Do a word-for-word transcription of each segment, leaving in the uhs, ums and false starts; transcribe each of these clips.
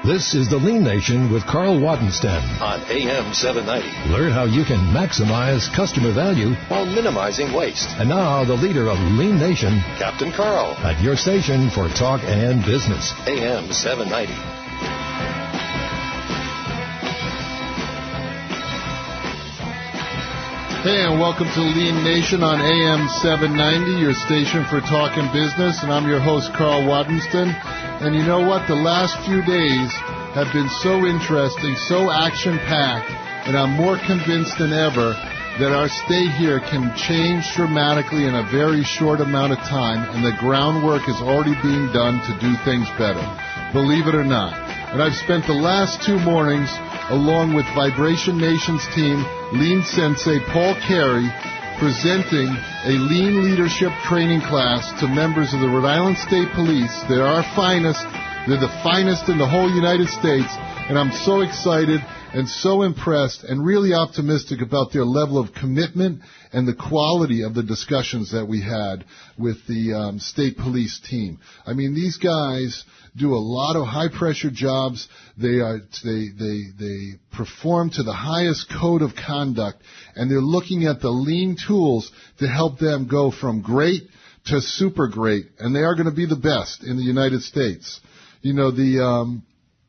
This is the Lean Nation with Carl Wadensten on A M seven ninety. Learn how you can maximize customer value while minimizing waste. And now the leader of Lean Nation, Captain Carl, at your station for talk and business. A M seven ninety. Hey, and welcome to Lean Nation on A M seven ninety, your station for talk and business, and I'm your host, Carl Wadensten. And you know what? The last few days have been so interesting, so action-packed, and I'm more convinced than ever that our stay here can change dramatically in a very short amount of time, and the groundwork is already being done to do things better, believe it or not. And I've spent the last two mornings along with Vibration Nation's team, Lean Sensei Paul Carey, presenting a Lean Leadership training class to members of the Rhode Island State Police. They're our finest. They're the finest in the whole United States. And I'm so excited and so impressed and really optimistic about their level of commitment and the quality of the discussions that we had with the um, state police team. I mean, these guys do a lot of high-pressure jobs. They are they they they perform to the highest code of conduct, and they're looking at the lean tools to help them go from great to super great, and they are going to be the best in the United States. You know, the um,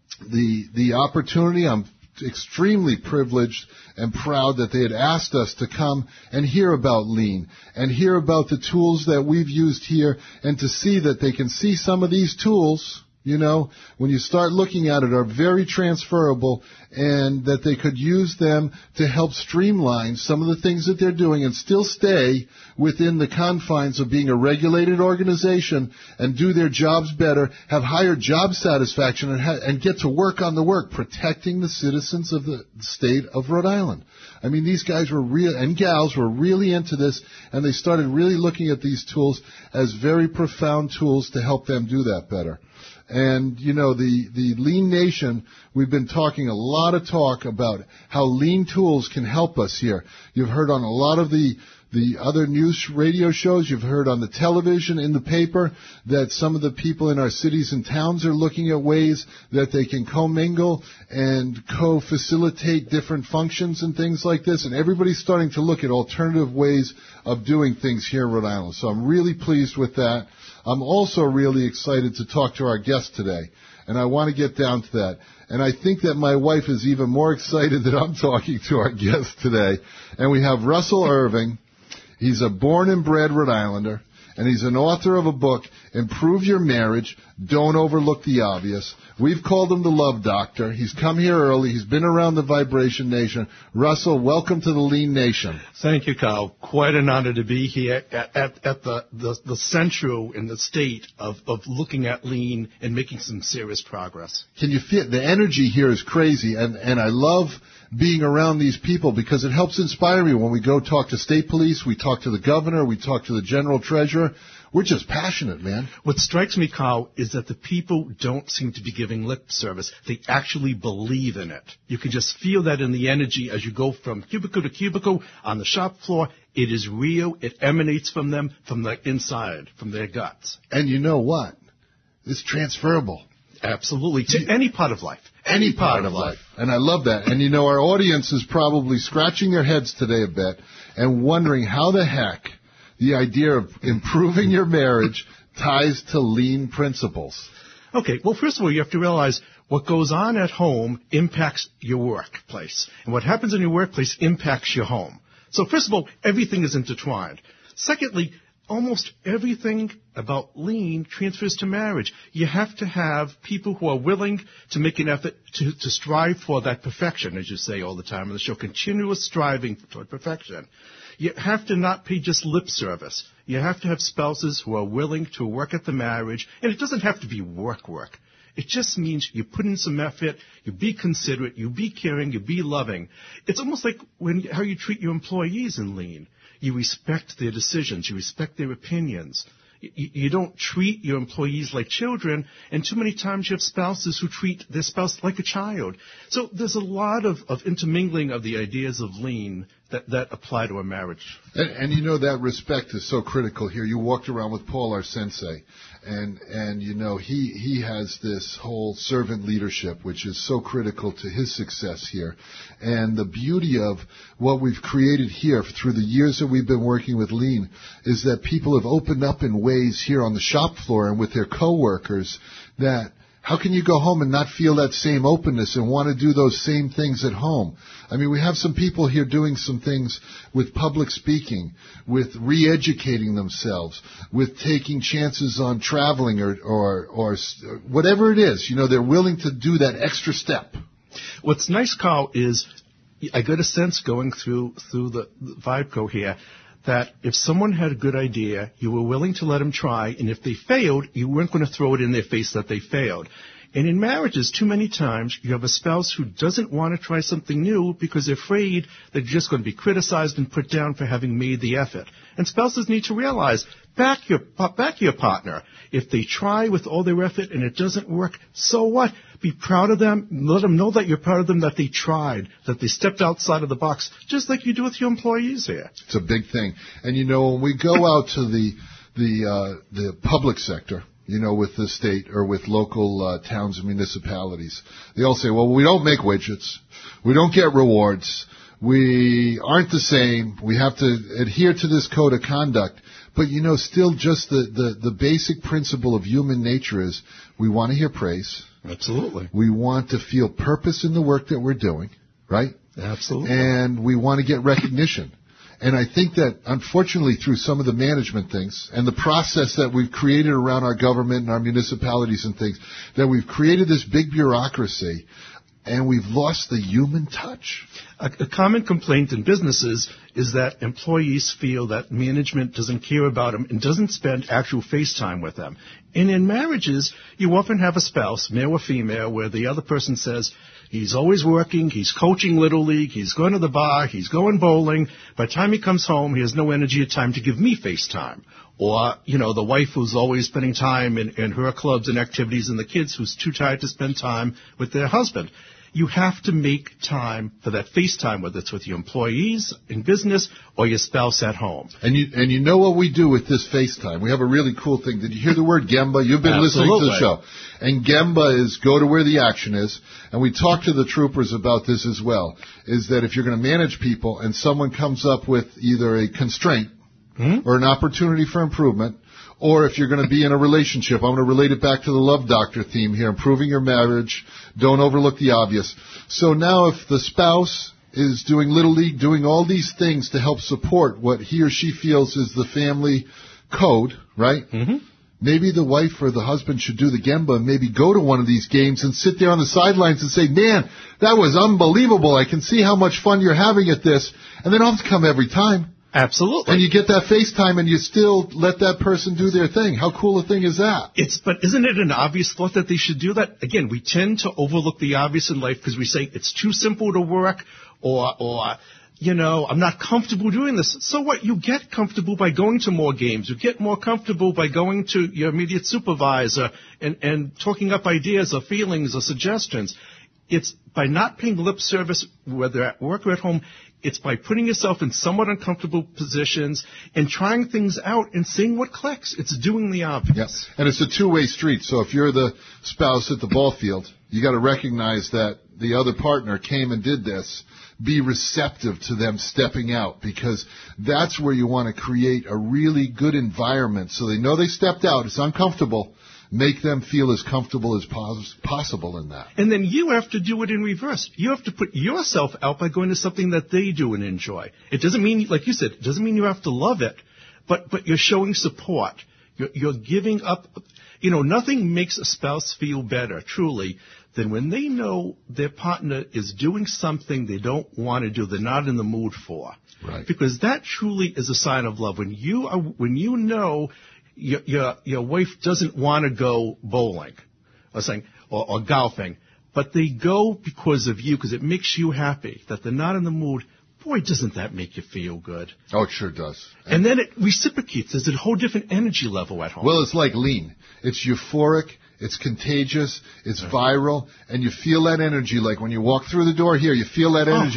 the the opportunity. I'm extremely privileged and proud that they had asked us to come and hear about Lean and hear about the tools that we've used here, and to see that they can see some of these tools, you know, when you start looking at it, are very transferable, and that they could use them to help streamline some of the things that they're doing and still stay within the confines of being a regulated organization and do their jobs better, have higher job satisfaction, and, ha- and get to work on the work, protecting the citizens of the state of Rhode Island. I mean, these guys were real, and gals were really into this, and they started really looking at these tools as very profound tools to help them do that better. And, you know, the, the Lean Nation, we've been talking a lot of talk about how lean tools can help us here. You've heard on a lot of the, the other news radio shows, you've heard on the television, in the paper, that some of the people in our cities and towns are looking at ways that they can commingle and co-facilitate different functions and things like this. And everybody's starting to look at alternative ways of doing things here in Rhode Island. So I'm really pleased with that. I'm also really excited to talk to our guest today, and I want to get down to that. And I think that my wife is even more excited that I'm talking to our guest today. And we have Russell Irving. He's a born and bred Rhode Islander, and he's an author of a book, Improve Your Marriage, Don't Overlook the Obvious. We've called him the Love Doctor. He's come here early. He's been around the Vibration Nation. Russell, welcome to the Lean Nation. Thank you, Carl. Quite an honor to be here at, at, at the, the, the central in the state of, of looking at lean and making some serious progress. Can you feel the energy here is crazy, and, and I love being around these people because it helps inspire me. When we go talk to state police, we talk to the governor, we talk to the general treasurer. We're just passionate, man. What strikes me, Carl, is that the people don't seem to be giving lip service. They actually believe in it. You can just feel that in the energy as you go from cubicle to cubicle on the shop floor. It is real. It emanates from them, from the inside, from their guts. And you know what? It's transferable. Absolutely. To any part of life. Any part of life. And I love that. And, you know, our audience is probably scratching their heads today a bit and wondering how the heck the idea of improving your marriage ties to lean principles. Okay, well, first of all, you have to realize what goes on at home impacts your workplace. And what happens in your workplace impacts your home. So first of all, everything is intertwined. Secondly, almost everything about lean transfers to marriage. You have to have people who are willing to make an effort to, to strive for that perfection, as you say all the time on the show, continuous striving toward perfection. You have to not pay just lip service. You have to have spouses who are willing to work at the marriage, and it doesn't have to be work work. It just means you put in some effort, you be considerate, you be caring, you be loving. It's almost like when how you treat your employees in lean. You respect their decisions, you respect their opinions. You, you don't treat your employees like children, and too many times you have spouses who treat their spouse like a child. So there's a lot of, of intermingling of the ideas of lean that, that apply to a marriage. And, and you know, that respect is so critical here. You walked around with Paul, our sensei, and, and you know, he, he has this whole servant leadership, which is so critical to his success here. And the beauty of what we've created here through the years that we've been working with Lean is that people have opened up in ways here on the shop floor and with their coworkers that how can you go home and not feel that same openness and want to do those same things at home? I mean, we have some people here doing some things with public speaking, with re-educating themselves, with taking chances on traveling or, or, or whatever it is. You know, they're willing to do that extra step. What's nice, Carl, is I get a sense going through, through the, the Vibeco here that if someone had a good idea, you were willing to let them try, and if they failed, you weren't going to throw it in their face that they failed. And in marriages, too many times, you have a spouse who doesn't want to try something new because they're afraid they're just going to be criticized and put down for having made the effort. And spouses need to realize, back your, back your partner. If they try with all their effort and it doesn't work, so what? Be proud of them. Let them know that you're proud of them, that they tried, that they stepped outside of the box, just like you do with your employees here. It's a big thing. And, you know, when we go out to the the uh, the public sector, you know, with the state or with local uh, towns and municipalities, they all say, well, we don't make widgets. We don't get rewards. We aren't the same. We have to adhere to this code of conduct. But, you know, still just the, the, the basic principle of human nature is we want to hear praise. Absolutely. We want to feel purpose in the work that we're doing, right? Absolutely. And we want to get recognition. And I think that, unfortunately, through some of the management things and the process that we've created around our government and our municipalities and things, that we've created this big bureaucracy and we've lost the human touch. A, a common complaint in businesses is that employees feel that management doesn't care about them and doesn't spend actual face time with them. And in marriages, you often have a spouse, male or female, where the other person says, he's always working, he's coaching Little League, he's going to the bar, he's going bowling. By the time he comes home, he has no energy or time to give me face time. Or, you know, the wife who's always spending time in, in her clubs and activities, and the kids who's too tired to spend time with their husband. You have to make time for that face time, whether it's with your employees in business or your spouse at home. And you and you know what we do with this FaceTime? We have a really cool thing. Did you hear the word Gemba? You've been Absolutely. listening to the show. And Gemba is go to where the action is. And we talked to the troopers about this as well, is that if you're going to manage people and someone comes up with either a constraint mm-hmm. or an opportunity for improvement, or if you're going to be in a relationship, I'm going to relate it back to the Love Doctor theme here, improving your marriage, don't overlook the obvious. So now if the spouse is doing Little League, doing all these things to help support what he or she feels is the family code, right? Mm-hmm. Maybe the wife or the husband should do the Gemba and maybe go to one of these games and sit there on the sidelines and say, man, that was unbelievable. I can see how much fun you're having at this. And they don't have to come every time. Absolutely. And you get that FaceTime and you still let that person do their thing. How cool a thing is that? It's, but isn't it an obvious thought that they should do that? Again, we tend to overlook the obvious in life because we say it's too simple to work or, or, you know, I'm not comfortable doing this. So what? You get comfortable by going to more games. You get more comfortable by going to your immediate supervisor and, and talking up ideas or feelings or suggestions. It's by not paying lip service, whether at work or at home. It's by putting yourself in somewhat uncomfortable positions and trying things out and seeing what clicks. It's doing the obvious. Yes, and it's a two-way street. So if you're the spouse at the ball field, you got to recognize that the other partner came and did this. Be receptive to them stepping out, because that's where you want to create a really good environment so they know they stepped out. It's uncomfortable. Make them feel as comfortable as pos- possible in that. And then you have to do it in reverse. You have to put yourself out by going to something that they do and enjoy. It doesn't mean, like you said, it doesn't mean you have to love it, but, but you're showing support. You're, you're giving up. You know, nothing makes a spouse feel better, truly, than when they know their partner is doing something they don't want to do, they're not in the mood for. Right. Because that truly is a sign of love. When you are, when you know Your, your your wife doesn't want to go bowling or saying or, or golfing, but they go because of you, because it makes you happy, that they're not in the mood. Boy, doesn't that make you feel good? Oh, it sure does. And, and then it reciprocates. There's a whole different energy level at home. Well, it's like Lean. It's euphoric. It's contagious. It's right. viral. And you feel that energy. Like when you walk through the door here, you feel that energy. Oh.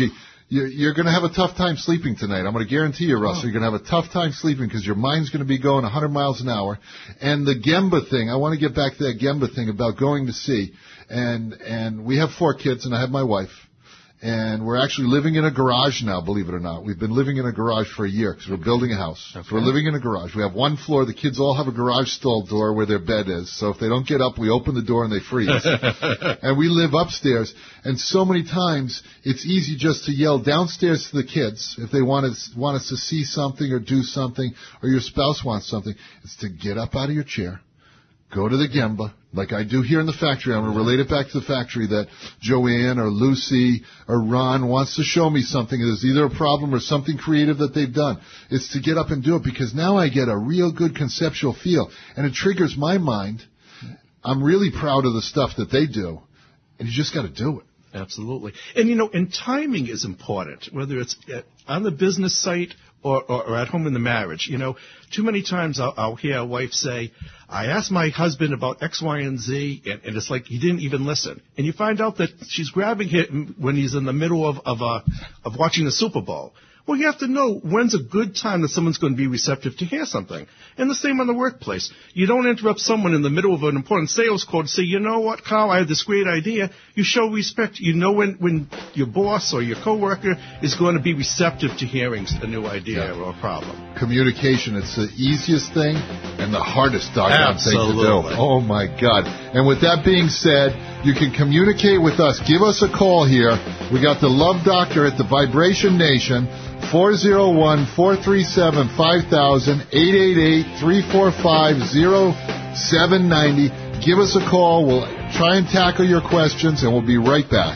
you're, you're going to have a tough time sleeping tonight. I'm going to guarantee you, Russell, oh. you're going to have a tough time sleeping because your mind's going to be going one hundred miles an hour. And the Gemba thing, I want to get back to that Gemba thing about going to sea. And, and we have four kids, and I have my wife. And we're actually living in a garage now, believe it or not. We've been living in a garage for a year because we're building a house. Okay. So we're living in a garage. We have one floor. The kids all have a garage stall door where their bed is. So if they don't get up, we open the door and they freeze. And we live upstairs. And so many times it's easy just to yell downstairs to the kids if they want us, want us to see something or do something or your spouse wants something. It's to get up out of your chair, go to the Gemba, like I do here in the factory. I'm going to relate it back to the factory that Joanne or Lucy or Ron wants to show me something. There's either a problem or something creative that they've done. It's to get up and do it because now I get a real good conceptual feel, and it triggers my mind. I'm really proud of the stuff that they do, and you just got to do it. Absolutely. And, you know, and timing is important, whether it's at, on the business site or, or, or at home in the marriage. You know, too many times I'll, I'll hear a wife say, I asked my husband about X, Y, and Z, and, and it's like he didn't even listen. And you find out that she's grabbing him when he's in the middle of of, uh, of watching the Super Bowl. Well, you have to know when's a good time that someone's going to be receptive to hear something. And the same on the workplace. You don't interrupt someone in the middle of an important sales call to say, you know what, Carl, I have this great idea. You show respect. You know when, when your boss or your coworker is going to be receptive to hearing a new idea yeah. or a problem. Communication, it's the easiest thing and the hardest doggone thing to do. Oh, my God. And with that being said, you can communicate with us. Give us a call here. We got the Love Doctor at the Vibration Nation. four oh one, four three seven, five thousand, eight eight eight, three four five, oh seven nine oh. Give us a call. We'll try and tackle your questions, and we'll be right back.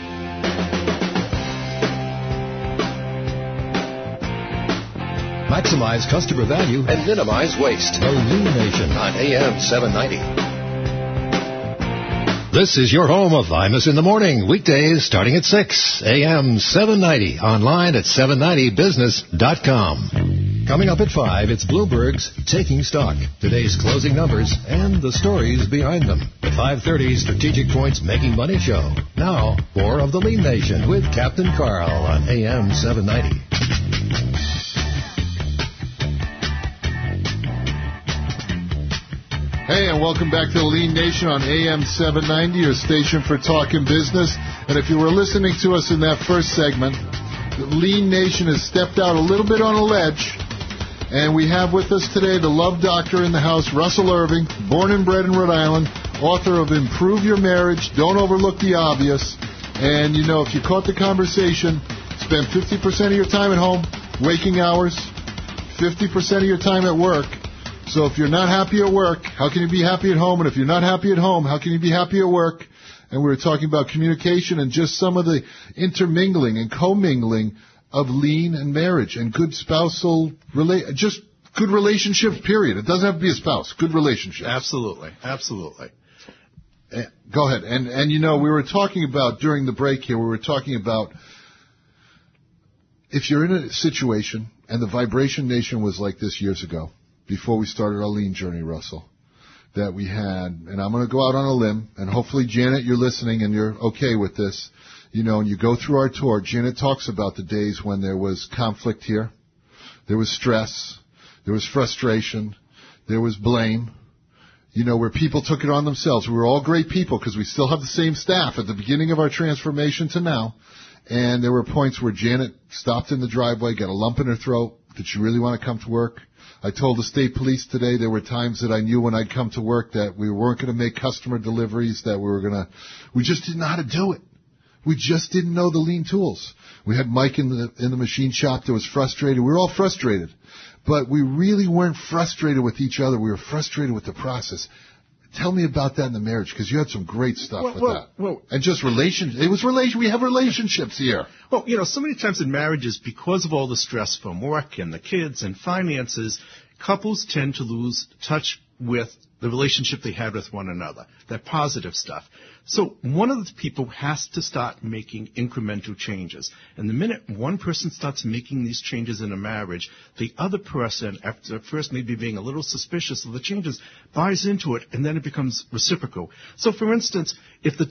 Maximize customer value and minimize waste. The Lean Nation on A M seven ninety. This is your home of Imus in the Morning, weekdays starting at six, A M seven ninety, online at seven ninety business dot com. Coming up at five, it's Bloomberg's Taking Stock, today's closing numbers, and the stories behind them. The five thirty Strategic Points Making Money Show. Now, more of the Lean Nation with Captain Carl on A M seven ninety. Hey, and welcome back to the Lean Nation on A M seven ninety, your station for talking business. And if you were listening to us in that first segment, the Lean Nation has stepped out a little bit on a ledge. And we have with us today the Love Doctor in the house, Russell Irving, born and bred in Rhode Island, author of Improve Your Marriage, Don't Overlook the Obvious. And, you know, if you caught the conversation, spend fifty percent of your time at home, waking hours, fifty percent of your time at work. So if you're not happy at work, how can you be happy at home? And if you're not happy at home, how can you be happy at work? And we were talking about communication and just some of the intermingling and commingling of lean and marriage and good spousal, rela- just good relationships, period. It doesn't have to be a spouse. Good relationships. Absolutely. Absolutely. Uh, go ahead. And, and, you know, we were talking about, during the break here, we were talking about if you're in a situation, and the Vibration Nation was like this years ago, before we started our lean journey, Russell, that we had, and I'm going to go out on a limb, and hopefully, Janet, you're listening and you're okay with this. You know, and you go through our tour, Janet talks about the days when there was conflict here, there was stress, there was frustration, there was blame, you know, where people took it on themselves. We were all great people because we still have the same staff at the beginning of our transformation to now, and there were points where Janet stopped in the driveway, got a lump in her throat. Did she really want to come to work? I told the state police today there were times that I knew when I'd come to work that we weren't going to make customer deliveries, that we were going to, we just didn't know how to do it. We just didn't know the lean tools. We had Mike in the, in the machine shop that was frustrated. We were all frustrated, but we really weren't frustrated with each other. We were frustrated with the process. Tell me about that in the marriage, because you had some great stuff well, with well, that. Well, and just relationships. It was relation. We have relationships here. Well, you know, so many times in marriages, because of all the stress from work and the kids and finances, couples tend to lose touch with the relationship they had with one another, that positive stuff. So one of the people has to start making incremental changes. And the minute one person starts making these changes in a marriage, the other person, after first maybe being a little suspicious of the changes, buys into it, and then it becomes reciprocal. So, for instance, if the two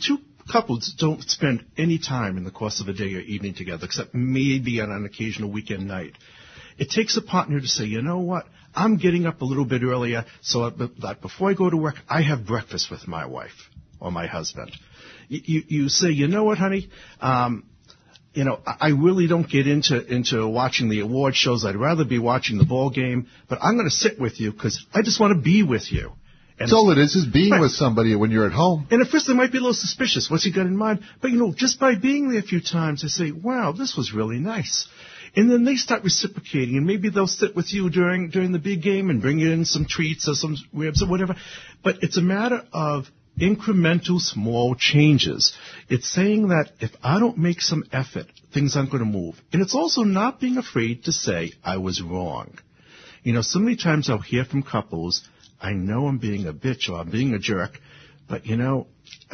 couples don't spend any time in the course of a day or evening together, except maybe on an occasional weekend night. It takes a partner to say, you know what, I'm getting up a little bit earlier so that before I go to work, I have breakfast with my wife or my husband. You, you, you say, you know what, honey, um, you know, I really don't get into, into watching the award shows. I'd rather be watching the ball game, but I'm going to sit with you because I just want to be with you. And that's all it is, is being right with somebody when you're at home. And at first they might be a little suspicious. What's he got in mind? But, you know, just by being there a few times, they say, wow, this was really nice. And then they start reciprocating, and maybe they'll sit with you during during the big game and bring in some treats or some ribs or whatever. But it's a matter of incremental small changes. It's saying that if I don't make some effort, things aren't going to move. And it's also not being afraid to say, I was wrong. You know, so many times I'll hear from couples, I know I'm being a bitch or I'm being a jerk, but, you know,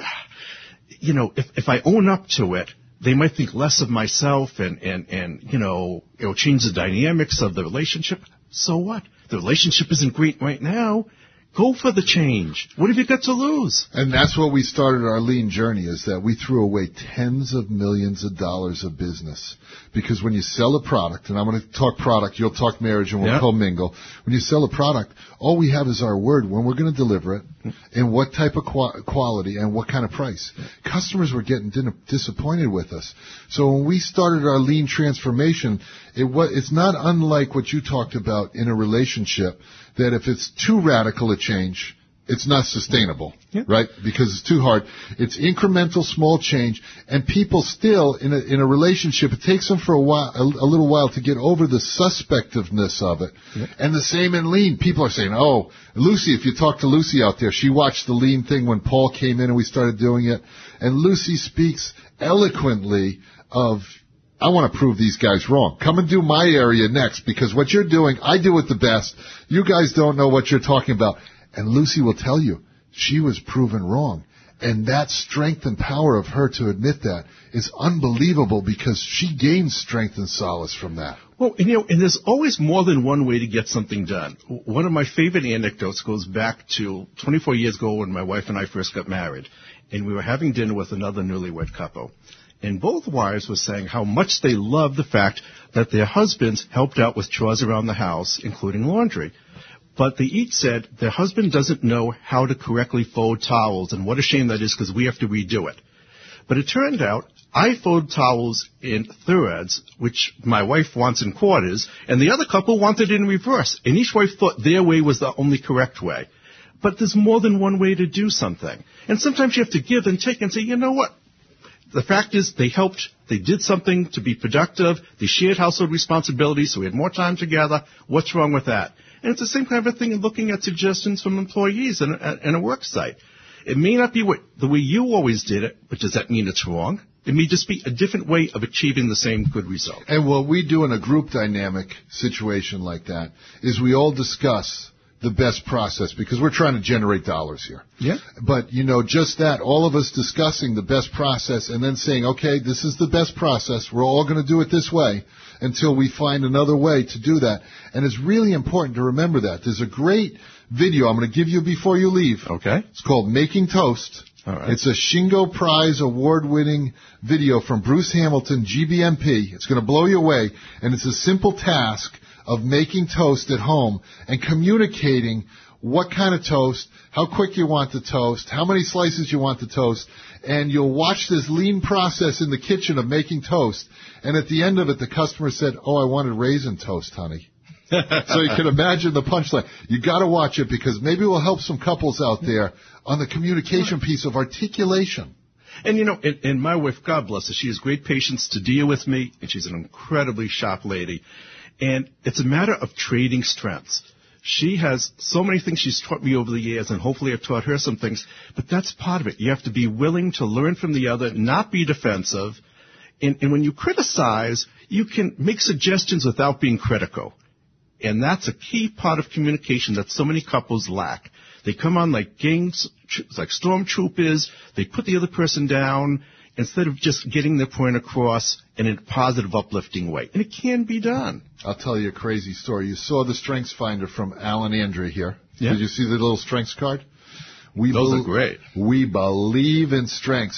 you know, if, if I own up to it, they might think less of myself and, and, and, you know, it'll change the dynamics of the relationship. So what? The relationship isn't great right now. Go for the change. What have you got to lose? And that's what we started our lean journey, is that we threw away tens of millions of dollars of business. Because when you sell a product, and I'm going to talk product, you'll talk marriage, and we'll yep. commingle. When you sell a product, all we have is our word, when we're going to deliver it, and what type of qu- quality, and what kind of price. Customers were getting din- disappointed with us. So when we started our lean transformation, it was, it's not unlike what you talked about in a relationship, that if it's too radical a change, it's not sustainable, yeah. right? Because it's too hard. It's incremental, small change, and people still, in a, in a relationship, it takes them for a while, a, a little while to get over the suspectiveness of it. Yeah. And the same in lean. People are saying, oh, Lucy, if you talk to Lucy out there, she watched the lean thing when Paul came in and we started doing it. And Lucy speaks eloquently of, I want to prove these guys wrong. Come and do my area next, because what you're doing, I do it the best. You guys don't know what you're talking about. And Lucy will tell you, she was proven wrong. And that strength and power of her to admit that is unbelievable, because she gains strength and solace from that. Well, and, you know, and there's always more than one way to get something done. One of my favorite anecdotes goes back to twenty-four years ago when my wife and I first got married. And we were having dinner with another newlywed couple. And both wives were saying how much they loved the fact that their husbands helped out with chores around the house, including laundry. But they each said their husband doesn't know how to correctly fold towels, and what a shame that is, because we have to redo it. But it turned out I fold towels in thirds, which my wife wants in quarters, and the other couple wanted it in reverse. And each wife thought their way was the only correct way. But there's more than one way to do something. And sometimes you have to give and take and say, you know what? The fact is, they helped, they did something to be productive, they shared household responsibilities, so we had more time together. What's wrong with that? And it's the same kind of thing in looking at suggestions from employees in a, in a work site. It may not be what, the way you always did it, but does that mean it's wrong? It may just be a different way of achieving the same good result. And what we do in a group dynamic situation like that is we all discuss the best process, because we're trying to generate dollars here. Yeah. But, you know, just that, all of us discussing the best process and then saying, okay, this is the best process. We're all going to do it this way until we find another way to do that. And it's really important to remember that. There's a great video I'm going to give you before you leave. Okay. It's called Making Toast. All right. It's a Shingo Prize award-winning video from Bruce Hamilton, G B M P. It's going to blow you away. And it's a simple task of making toast at home and communicating what kind of toast, how quick you want the toast, how many slices you want the toast, and you'll watch this lean process in the kitchen of making toast. And at the end of it, the customer said, oh, I wanted raisin toast, honey. So you can imagine the punchline. You got to watch it, because maybe we'll help some couples out there on the communication piece of articulation. And, you know, and, and my wife, God bless her, she has great patience to deal with me, and she's an incredibly sharp lady. And it's a matter of trading strengths. She has so many things she's taught me over the years, and hopefully I've taught her some things. But that's part of it. You have to be willing to learn from the other, not be defensive. And, and when you criticize, you can make suggestions without being critical. And that's a key part of communication that so many couples lack. They come on like gangs, like stormtroopers. They put the other person down instead of just getting their point across in a positive, uplifting way. And it can be done. I'll tell you a crazy story. You saw the Strengths Finder from Alan Andre here. Yeah. Did you see the little strengths card? We Those be- are great. We believe in strengths.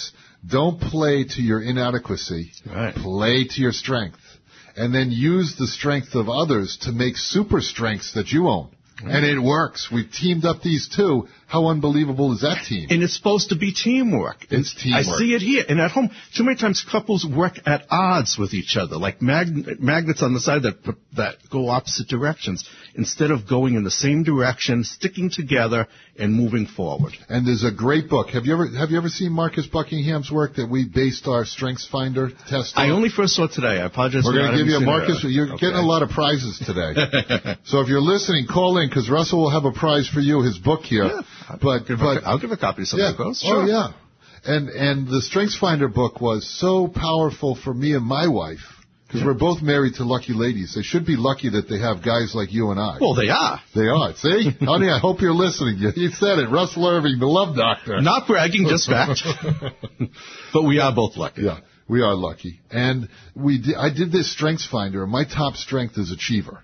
Don't play to your inadequacy. Right. Play to your strength. And then use the strength of others to make super strengths that you own. Right. And it works. We've teamed up these two. How unbelievable is that team? And it's supposed to be teamwork. It's teamwork. I see it here. And at home, too many times couples work at odds with each other, like mag- magnets on the side that that go opposite directions, instead of going in the same direction, sticking together, and moving forward. And there's a great book. Have you ever have you ever seen Marcus Buckingham's work that we based our Strengths Finder test on? I only first saw it today. I apologize. We're going to give you a Marcus. It. You're Okay. getting a lot of prizes today. So if you're listening, call in, because Russell will have a prize for you, his book here. Yeah. But, I'll give, but a, I'll give a copy to somebody yeah. else. Sure. Oh, yeah. And, and the Strengths Finder book was so powerful for me and my wife, because yeah. we're both married to lucky ladies. They should be lucky that they have guys like you and I. Well, they are. They are. See? Honey, I hope you're listening. You, you said it. Russell Irving, the love doctor. Not bragging, just fact. But we are both lucky. Yeah, we are lucky. And we di- I did this Strengths Finder, and my top strength is achiever.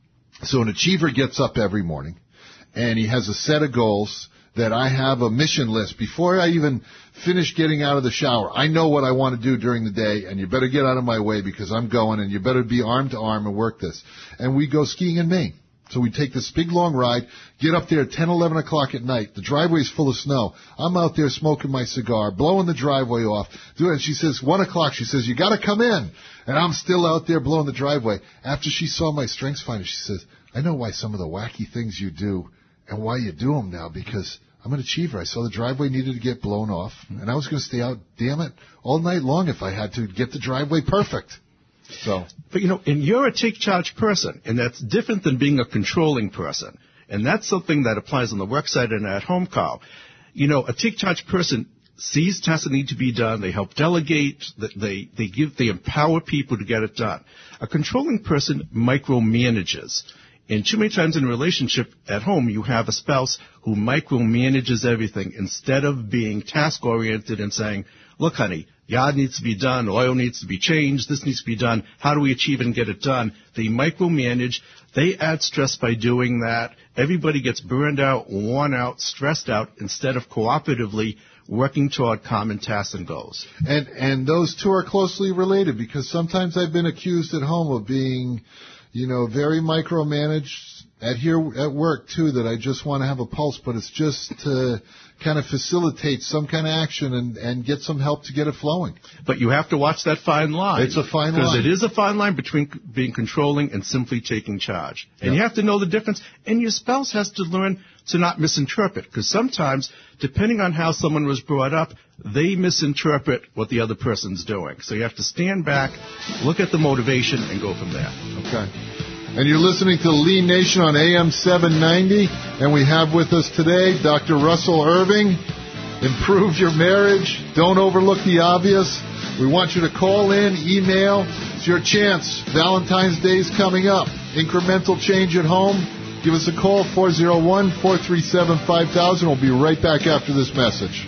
So an achiever gets up every morning, and he has a set of goals that I have a mission list. Before I even finish getting out of the shower, I know what I want to do during the day, and you better get out of my way because I'm going, and you better be arm to arm and work this. And we go skiing in Maine. So we take this big long ride, get up there at ten, eleven o'clock at night. The driveway's full of snow. I'm out there smoking my cigar, blowing the driveway off. And she says, one o'clock, she says, you got to come in. And I'm still out there blowing the driveway. After she saw my Strengths Finder, she says, I know why some of the wacky things you do and why you do them now, because I'm an achiever. I saw the driveway needed to get blown off, and I was going to stay out, damn it, all night long if I had to get the driveway perfect. So, But, you know, and you're a take-charge person, and that's different than being a controlling person. And that's something that applies on the work side and at home, Carl. You know, a take-charge person sees tasks that need to be done. They help delegate. They, they give, they empower people to get it done. A controlling person micromanages. And too many times in a relationship at home, you have a spouse who micromanages everything instead of being task-oriented and saying, look, honey, yard needs to be done, oil needs to be changed, this needs to be done, how do we achieve it and get it done? They micromanage. They add stress by doing that. Everybody gets burned out, worn out, stressed out, instead of cooperatively working toward common tasks and goals. And, and those two are closely related, because sometimes I've been accused at home of being, you know, very micromanaged. At here at work, too, that I just want to have a pulse, but it's just to kind of facilitate some kind of action and, and get some help to get it flowing. But you have to watch that fine line. It's a fine line. Because it is a fine line between being controlling and simply taking charge. And Yep. you have to know the difference. And your spouse has to learn to not misinterpret. Because sometimes, depending on how someone was brought up, they misinterpret what the other person's doing. So you have to stand back, look at the motivation, and go from there. Okay. And you're listening to Lean Nation on A M seven ninety, and we have with us today Doctor Russell Irving. Improve your marriage. Don't overlook the obvious. We want you to call in, email. It's your chance. Valentine's Day is coming up. Incremental change at home. Give us a call, four oh one, four three seven, five thousand. We'll be right back after this message.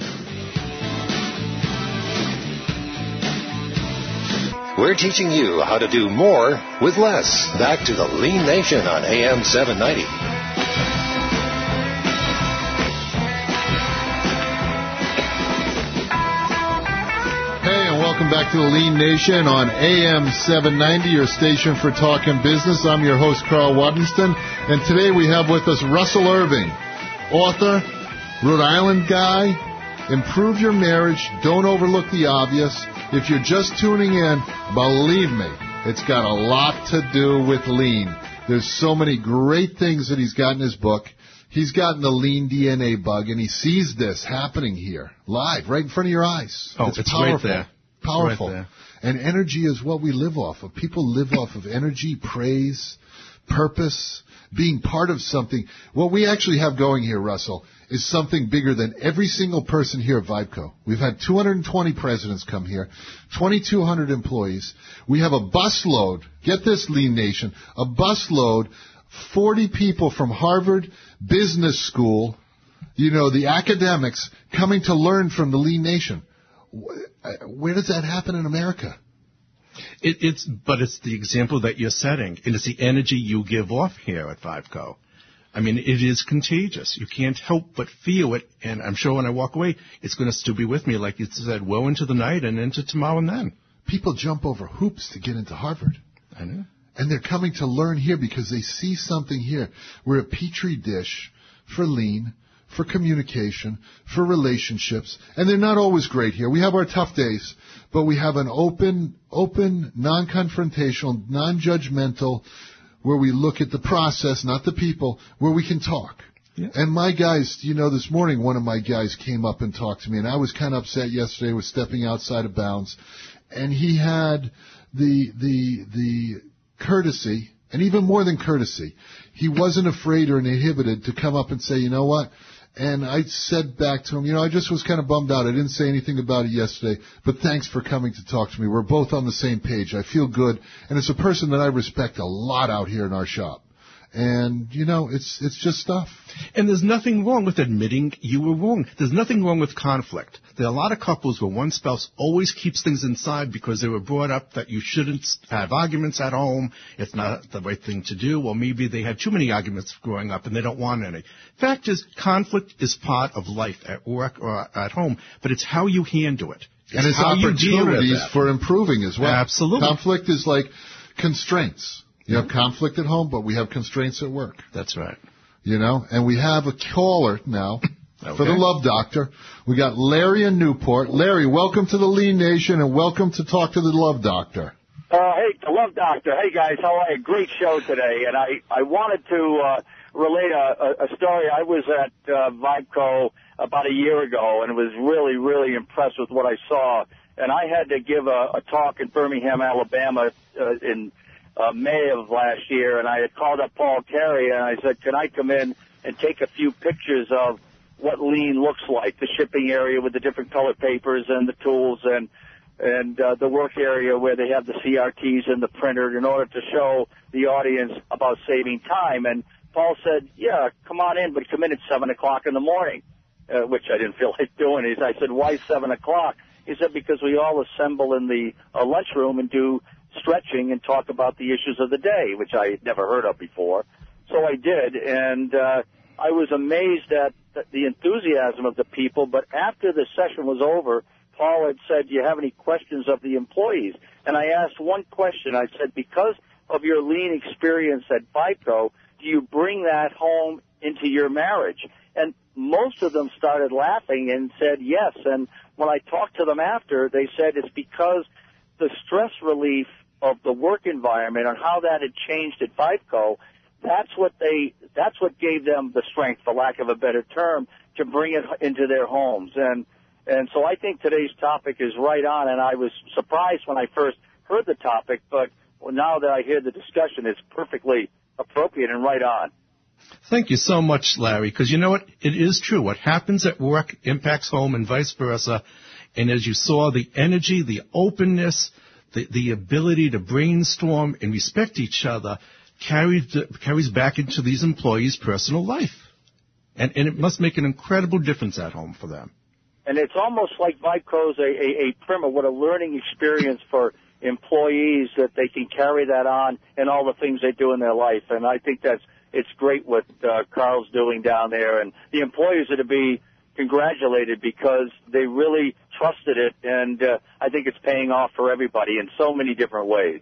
We're teaching you how to do more with less. Back to the Lean Nation on A M seven ninety. Hey, and welcome back to the Lean Nation on A M seven ninety, your station for talking business. I'm your host, Carl Waddenston, and today we have with us Russell Irving, author, Rhode Island guy. Improve your marriage. Don't overlook the obvious. If you're just tuning in, believe me, it's got a lot to do with lean. There's so many great things that he's got in his book. He's gotten the lean D N A bug, and he sees this happening here, live, right in front of your eyes. Oh, it's, it's powerful. right there. Powerful. Right there. And energy is what we live off of. People live off of energy, praise, purpose, being part of something. What we actually have going here, Russell, is something bigger than every single person here at Vibeco. We've had two hundred twenty presidents come here, twenty-two hundred employees. We have a busload, get this, Lean Nation, a busload, forty people from Harvard Business School, you know, the academics, coming to learn from the Lean Nation. Where does that happen in America? It, it's, but it's the example that you're setting, and it's the energy you give off here at Vibeco. I mean, it is contagious. You can't help but feel it, and I'm sure when I walk away, it's going to still be with me, like you said, well into the night and into tomorrow and then. People jump over hoops to get into Harvard. I know. And they're coming to learn here because they see something here. We're a petri dish for lean, for communication, for relationships. And they're not always great here. We have our tough days, but we have an open, open, non-confrontational, non-judgmental, where we look at the process, not the people, where we can talk. Yeah. And my guys, you know, this morning one of my guys came up and talked to me, and I was kind of upset yesterday with stepping outside of bounds. And he had the, the, the courtesy, and even more than courtesy, he wasn't afraid or inhibited to come up and say, you know what? And I said back to him, you know, I just was kind of bummed out. I didn't say anything about it yesterday, but thanks for coming to talk to me. We're both on the same page. I feel good. And it's a person that I respect a lot out here in our shop. And, you know, it's it's just stuff. And there's nothing wrong with admitting you were wrong. There's nothing wrong with conflict. There are a lot of couples where one spouse always keeps things inside because they were brought up that you shouldn't have arguments at home. It's not the right thing to do. Or maybe they had too many arguments growing up and they don't want any. Fact is, conflict is part of life at work or at home, but it's how you handle it. It's and it's how opportunities for improving as well. Absolutely. Conflict is like constraints. You have conflict at home, but we have constraints at work. That's right. You know, and we have a caller now okay. for the Love Doctor. We got Larry in Newport. Larry, welcome to the Lean Nation and welcome to Talk to the Love Doctor. Uh, hey, the Love Doctor. Hey, guys, how are you? Great show today. And I, I wanted to uh, relate a, a story. I was at uh, Vibeco about a year ago and was really, really impressed with what I saw. And I had to give a, a talk in Birmingham, Alabama uh, in Uh, May of last year, and I had called up Paul Carey, and I said, can I come in and take a few pictures of what lean looks like, the shipping area with the different colored papers and the tools and and uh, the work area where they have the C R Ts and the printer in order to show the audience about saving time. And Paul said, yeah, come on in, but come in at seven o'clock in the morning, uh, which I didn't feel like doing. I said, why seven o'clock? He said, because we all assemble in the uh, lunchroom and do stretching and talk about the issues of the day, which I had never heard of before. So I did, and uh, I was amazed at the enthusiasm of the people. But after the session was over, Paul had said, do you have any questions of the employees? And I asked one question. I said, because of your lean experience at Vibeco, do you bring that home into your marriage? And most of them started laughing and said yes. And when I talked to them after, they said it's because the stress relief of the work environment and how that had changed at Vibeco, that's what they, that's what gave them the strength, for lack of a better term, to bring it into their homes. And, and so I think today's topic is right on, and I was surprised when I first heard the topic, but now that I hear the discussion, it's perfectly appropriate and right on. Thank you so much, Larry, because you know what? It is true. What happens at work impacts home and vice versa. And as you saw, the energy, the openness, the, the ability to brainstorm and respect each other carries, carries back into these employees' personal life. And, and it must make an incredible difference at home for them. And it's almost like Vibeco's a, a, a primer, what a learning experience for employees that they can carry that on in all the things they do in their life. And I think that's it's great what uh, Carl's doing down there. And the employees are to be congratulated because they really trusted it, and uh, I think it's paying off for everybody in so many different ways.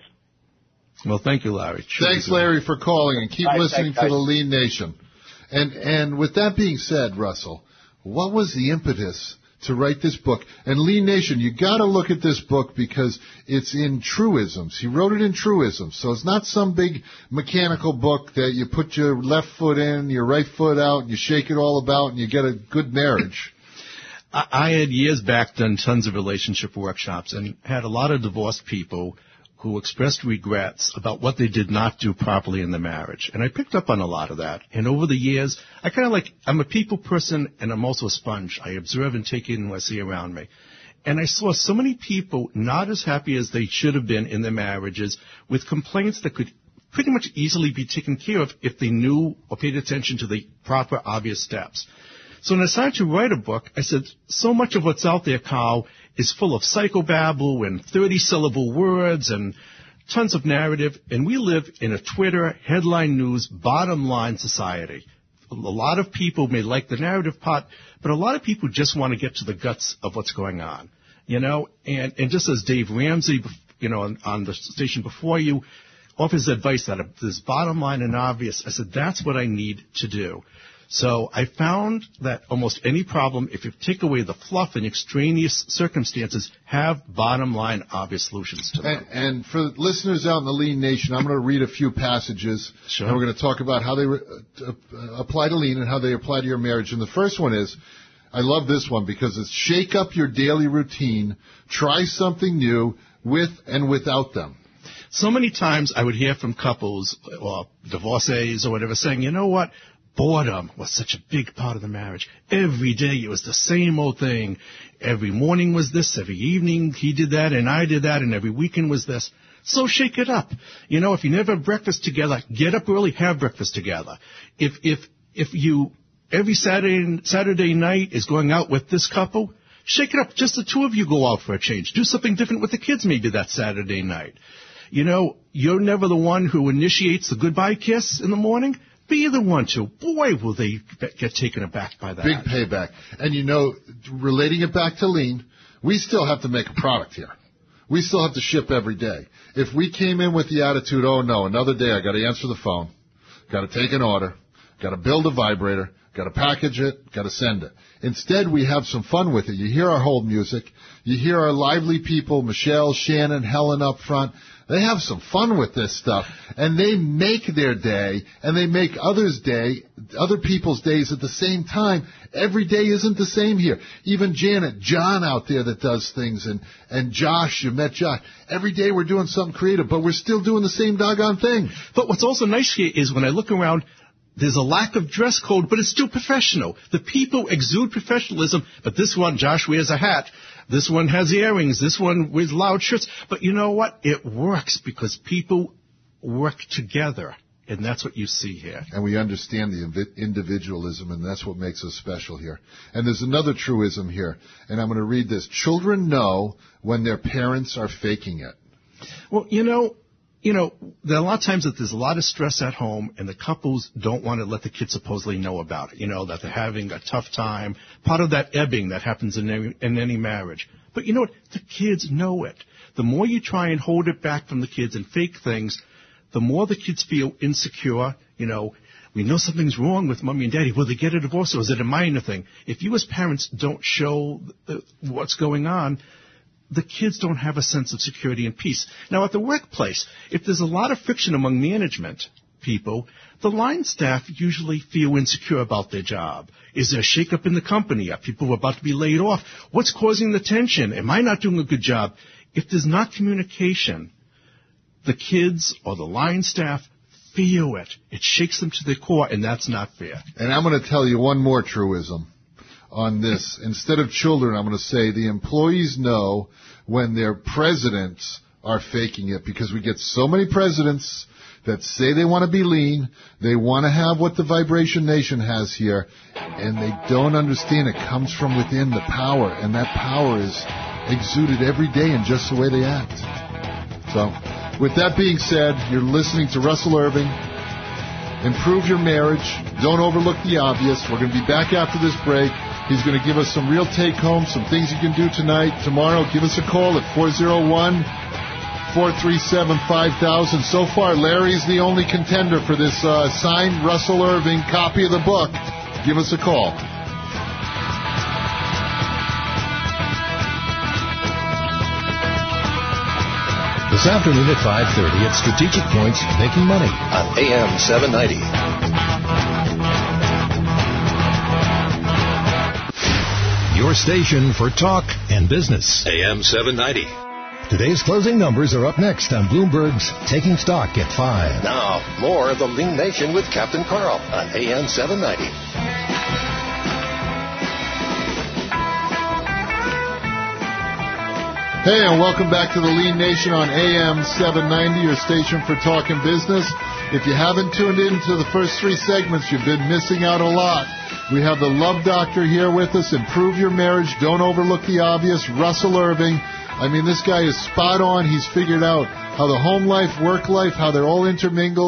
Well, thank you, Larry. Sure Thanks, Larry, for calling, and keep All right, listening thanks, to the Lean Nation. And and with that being said, Russell, what was the impetus to write this book? And Lean Nation, you got to look at this book because it's in truisms. He wrote it in truisms, so it's not some big mechanical book that you put your left foot in, your right foot out, and you shake it all about, and you get a good marriage. I had years back done tons of relationship workshops and had a lot of divorced people who expressed regrets about what they did not do properly in the marriage. And I picked up on a lot of that. And over the years, I kind of like, I'm a people person and I'm also a sponge. I observe and take in what I see around me. And I saw so many people not as happy as they should have been in their marriages with complaints that could pretty much easily be taken care of if they knew or paid attention to the proper, obvious steps. So when I decided to write a book, I said, so much of what's out there, Carl, is full of psychobabble and thirty-syllable words and tons of narrative, and we live in a Twitter, headline news, bottom line society. a lot of people may like the narrative part, but a lot of people just want to get to the guts of what's going on, you know. And, and just as Dave Ramsey, you know, on, on the station before you, offers advice that is bottom line and obvious, I said, that's what I need to do. So I found that almost any problem, if you take away the fluff and extraneous circumstances, have bottom-line obvious solutions to them. And, and for listeners out in the Lean Nation, I'm going to read a few passages, sure. and we're going to talk about how they re- uh, apply to Lean and how they apply to your marriage. And the first one is, I love this one because it's shake up your daily routine, try something new with and without them. So many times I would hear from couples or divorcees or whatever saying, you know what? Boredom was such a big part of the marriage. Every day it was the same old thing. Every morning was this, every evening he did that and I did that, and every weekend was this. So shake it up. You know, if you never have breakfast together, get up early, have breakfast together. If if if you every Saturday Saturday night is going out with this couple, shake it up. Just the two of you go out for a change. Do something different with the kids maybe that Saturday night. You know, you're never the one who initiates the goodbye kiss in the morning. Be the one to. Boy, will they get taken aback by that. Big payback. And, you know, relating it back to Lean, we still have to make a product here. We still have to ship every day. If we came in with the attitude, oh, no, another day, I got to answer the phone, got to take an order, got to build a vibrator, got to package it, got to send it. Instead, we have some fun with it. You hear our hold music. You hear our lively people, Michelle, Shannon, Helen up front. They have some fun with this stuff, and they make their day, and they make others' day, other people's days at the same time. Every day isn't the same here. Even Janet, John out there that does things, and, and Josh, you met Josh. Every day we're doing something creative, but we're still doing the same doggone thing. But what's also nice here is when I look around, there's a lack of dress code, but it's still professional. The people exude professionalism, but this one, Josh wears a hat. This one has earrings. This one wears loud shirts. But you know what? It works because people work together, and that's what you see here. And we understand the individualism, and that's what makes us special here. And there's another truism here, and I'm going to read this. Children know when their parents are faking it. Well, you know, You know, there are a lot of times that there's a lot of stress at home, and the couples don't want to let the kids supposedly know about it, you know, that they're having a tough time, part of that ebbing that happens in any, in any marriage. But you know what? The kids know it. The more you try and hold it back from the kids and fake things, the more the kids feel insecure. You know, we know something's wrong with mommy and daddy. Will they get a divorce, or is it a minor thing? If you as parents don't show the, what's going on, the kids don't have a sense of security and peace. Now, at the workplace, if there's a lot of friction among management people, the line staff usually feel insecure about their job. Is there a shakeup in the company? Are people about to be laid off? What's causing the tension? Am I not doing a good job? If there's not communication, the kids or the line staff feel it. It shakes them to their core, and that's not fair. And I'm going to tell you one more truism on this. Instead of children, I'm going to say the employees know when their presidents are faking it, because we get so many presidents that say they want to be lean, they want to have what the Vibration Nation has here, and they don't understand it comes from within, the power, and that power is exuded every day in just the way they act. So, with that being said, you're listening to Russell Irving. Improve your marriage. Don't overlook the obvious. We're going to be back after this break. He's going to give us some real take-home, some things you can do tonight. Tomorrow, give us a call at four oh one, four three seven, five thousand. So far, Larry's the only contender for this uh, signed Russell Irving copy of the book. Give us a call. This afternoon at five thirty at Strategic Points, Making Money on A M seven ninety. Your station for talk and business. A M seven ninety. Today's closing numbers are up next on Bloomberg's Taking Stock at five. Now, more of the Lean Nation with Captain Carl on A M seven ninety. Hey, and welcome back to the Lean Nation on A M seven ninety, your station for talk and business. If you haven't tuned in to the first three segments, you've been missing out a lot. We have the Love Doctor here with us. Improve your marriage. Don't overlook the obvious. Russell Irving. I mean, this guy is spot on. He's figured out how the home life, work life, how they're all intermingled.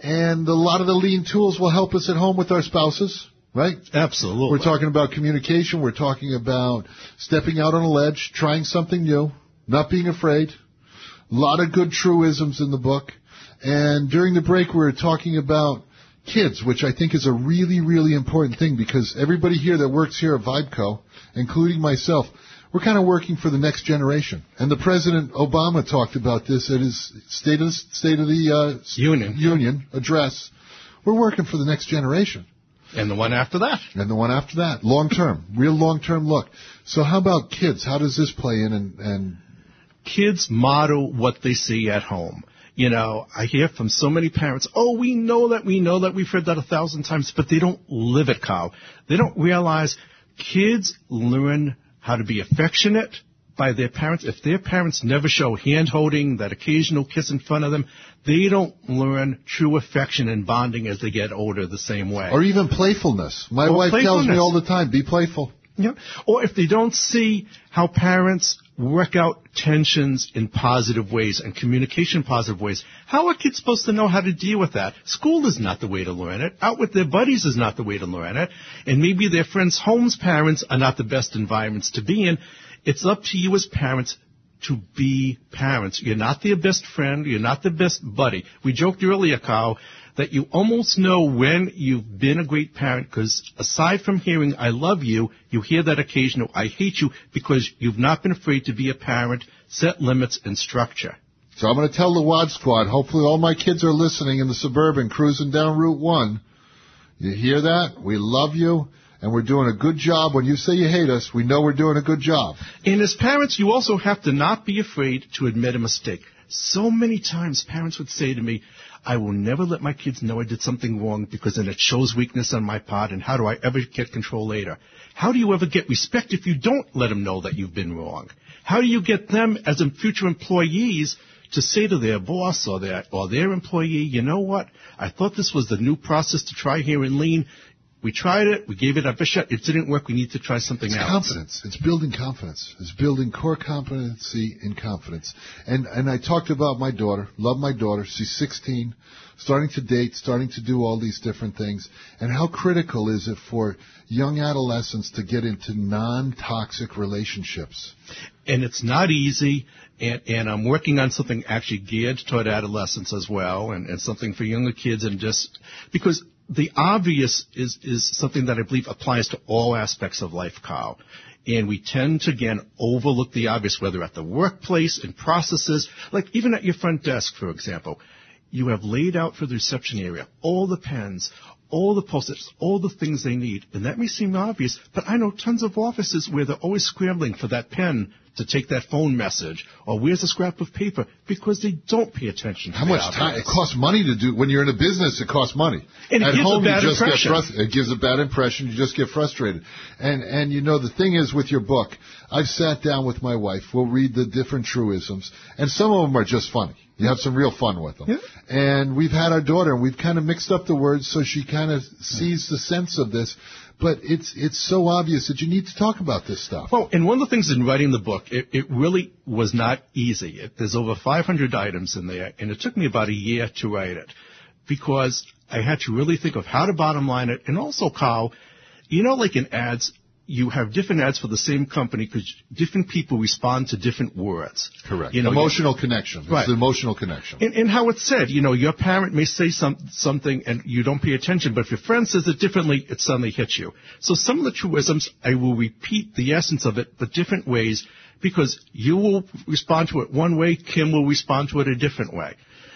And a lot of the lean tools will help us at home with our spouses, right? Absolutely. We're talking about communication. We're talking about stepping out on a ledge, trying something new, not being afraid. A lot of good truisms in the book. And during the break, we were talking about kids, which I think is a really, really important thing because everybody here that works here at VibeCo, including myself, we're kind of working for the next generation. And the President Obama talked about this at his State of, State of the uh, Union. Union address. We're working for the next generation. And the one after that. And the one after that. Long term. Real long term look. So how about kids? How does this play in? And, and Kids model what they see at home. You know, I hear from so many parents, oh, we know that, we know that, we've heard that a thousand times, but they don't live it, Carl. They don't realize kids learn how to be affectionate by their parents. If their parents never show hand-holding, that occasional kiss in front of them, they don't learn true affection and bonding as they get older the same way. Or even playfulness. My Or wife playfulness. tells me all the time, be playful. Yeah. Or if they don't see how parents work out tensions in positive ways and communication in positive ways, how are kids supposed to know how to deal with that? School is not the way to learn it. Out with their buddies is not the way to learn it. And maybe their friends' homes' parents are not the best environments to be in. It's up to you as parents to be parents. You're not their best friend. You're not their best buddy. We joked earlier, Carl, that you almost know when you've been a great parent because aside from hearing, I love you, you hear that occasional, I hate you, because you've not been afraid to be a parent, set limits, and structure. So I'm going to tell the Wad Squad, hopefully all my kids are listening in the Suburban cruising down Route one. You hear that? We love you, and we're doing a good job. When you say you hate us, we know we're doing a good job. And as parents, you also have to not be afraid to admit a mistake. So many times parents would say to me, I will never let my kids know I did something wrong because then it shows weakness on my part, and how do I ever get control later? How do you ever get respect if you don't let them know that you've been wrong? How do you get them as future employees to say to their boss or their, or their employee, you know what, I thought this was the new process to try here in Lean. We tried it. We gave it a shot. It didn't work. We need to try something it's else. Confidence. It's building confidence. It's building core competency in confidence. And and I talked about my daughter. Love my daughter. She's sixteen, starting to date, starting to do all these different things. And how critical is it for young adolescents to get into non-toxic relationships? And it's not easy. And, and I'm working on something actually geared toward adolescents as well, and, and something for younger kids, and just because the obvious is, is something that I believe applies to all aspects of life, Carl. And we tend to, again, overlook the obvious, whether at the workplace, in processes, like even at your front desk, for example. You have laid out for the reception area all the pens, all the post-its, all the things they need. And that may seem obvious, but I know tons of offices where they're always scrambling for that pen to take that phone message, or where's a scrap of paper, because they don't pay attention to How the much obvious. time? It costs money to do. When you're in a business, it costs money. And it At gives home, a bad you just impression. get frustrated. It gives a bad impression. You just get frustrated. And and you know the thing is with your book, I've sat down with my wife. We'll read the different truisms, and some of them are just funny. You have some real fun with them. Yeah. And we've had our daughter, and we've kind of mixed up the words so she kind of sees the sense of this. But it's it's so obvious that you need to talk about this stuff. Well, and one of the things in writing the book, it, it really was not easy. It, there's over five hundred items in there, and it took me about a year to write it because I had to really think of how to bottom line it. And also, Carl, you know, like in ads, you have different ads for the same company because different people respond to different words. Correct. You know, emotional connection. It's right. the emotional connection. And, and how it's said, you know, your parent may say some, something and you don't pay attention, but if your friend says it differently, it suddenly hits you. So some of the truisms, I will repeat the essence of it, but different ways, because you will respond to it one way, Kim will respond to it a different way.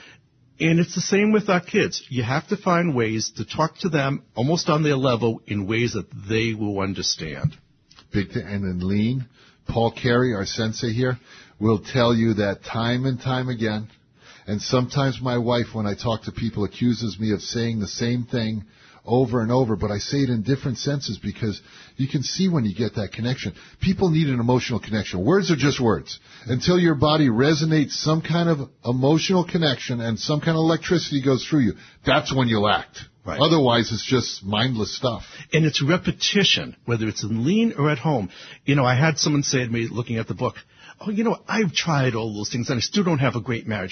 And it's the same with our kids. You have to find ways to talk to them almost on their level in ways that they will understand. Big th- and in Lean, Paul Carey, our sensei here, will tell you that time and time again. And sometimes my wife, when I talk to people, accuses me of saying the same thing over and over, but I say it in different senses because you can see when you get that connection. People need an emotional connection. Words are just words. Until your body resonates some kind of emotional connection and some kind of electricity goes through you, that's when you'll act. Right. Otherwise, it's just mindless stuff. And it's repetition, whether it's in Lean or at home. You know, I had someone say to me looking at the book, oh, you know, I've tried all those things and I still don't have a great marriage.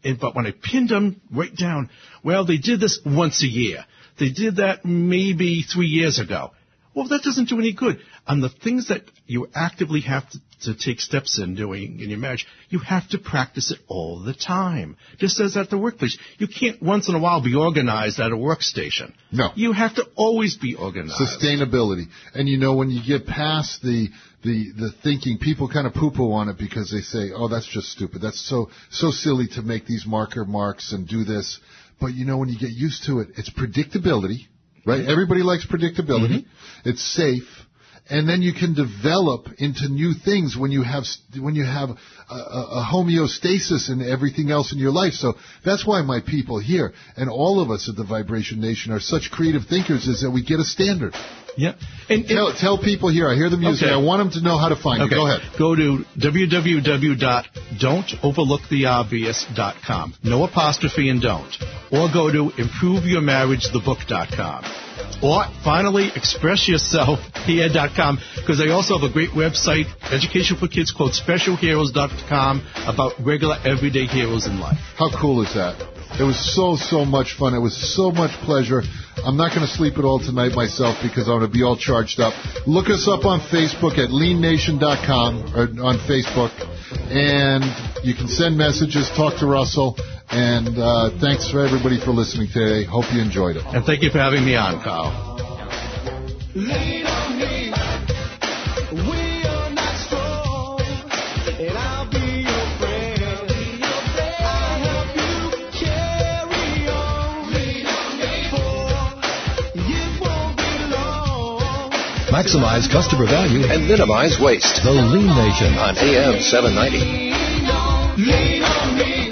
And, but when I pinned them right down, well, they did this once a year. They did that maybe three years ago. Well, that doesn't do any good. On the things that you actively have to, to take steps in doing in your marriage, you have to practice it all the time. Just as at the workplace. You can't once in a while be organized at a workstation. No. You have to always be organized. Sustainability. And you know, when you get past the the the thinking, people kind of poo-poo on it because they say, oh, that's just stupid. That's so so silly to make these marker marks and do this. But you know, when you get used to it, it's predictability. Right? Mm-hmm. Everybody likes predictability. Mm-hmm. It's safe. And then you can develop into new things when you have when you have a, a homeostasis in everything else in your life. So that's why my people here and all of us at the Vibration Nation are such creative thinkers, is that we get a standard. Yeah. And, tell, and, tell people here, I hear the music, okay. I want them to know how to find okay. you. Go ahead. Go to w w w dot don't overlook the obvious dot com. No apostrophe and don't. Or go to improve your marriage the book dot com. Or finally, express yourself here dot com, because I also have a great website, Education for Kids, called special heroes dot com, about regular everyday heroes in life. How cool is that? It was so, so much fun. It was so much pleasure. I'm not going to sleep at all tonight myself because I'm going to be all charged up. Look us up on Facebook at lean nation dot com, or on Facebook, and you can send messages, talk to Russell. And uh, thanks for everybody for listening today. Hope you enjoyed it. And thank you for having me on, Carl. Lean on me. We are not strong, and I'll be your friend. I'll help you carry on. Lean on me. It won't be long. Maximize customer value and minimize waste. The Lean Nation on A M seven ninety. Lean on me.